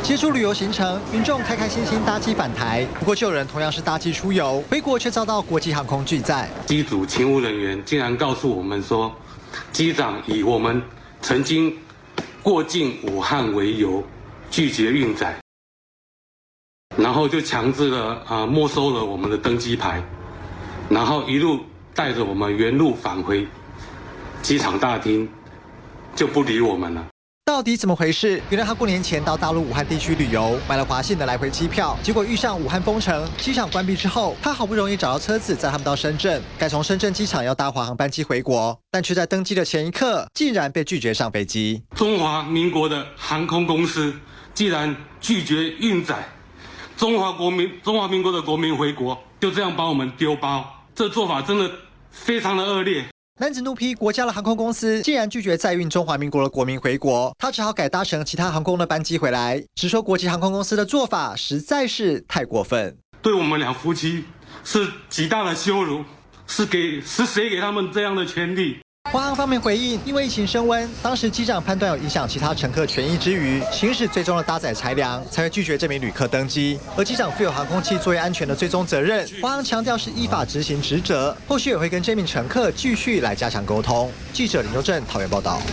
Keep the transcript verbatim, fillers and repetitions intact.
结束旅游行程，民众开开心心搭机返台。不过，就有人同样是搭机出游，回国却遭到国际航空拒载。 机组勤务人员竟然告诉我们说，机长以我们曾经过境武汉为由，拒绝运载，然后就强制了啊、呃、没收了我们的登机牌，然后一路带着我们原路返回机场大厅，就不理我们了。 到底怎么回事？原来他过年前到大陆武汉地区旅游，买了华信的来回机票，结果遇上武汉封城，机场关闭之后，他好不容易找到车子载他们到深圳，改从深圳机场要搭华航班机回国，但却在登机的前一刻，竟然被拒绝上飞机。 中华民国的航空公司既然拒绝运载中华国民中华民国的国民回国，就这样把我们丢包，这做法真的非常的恶劣。 男子怒批国家的航空公司竟然拒绝载运中华民国的国民回国，他只好改搭乘其他航空的班机回来，直说国际航空公司的做法实在是太过分， 对我们两夫妻是极大的羞辱，是给是谁给他们这样的权利？ 华航方面回应，因为疫情升温，当时机长判断有影响其他乘客权益之余，行使最终的搭载裁量，才会拒绝这名旅客登机。而机长负有航空器作业安全的追踪责任，华航强调是依法执行职责，后续也会跟这名乘客继续来加强沟通。记者林周正桃园报道。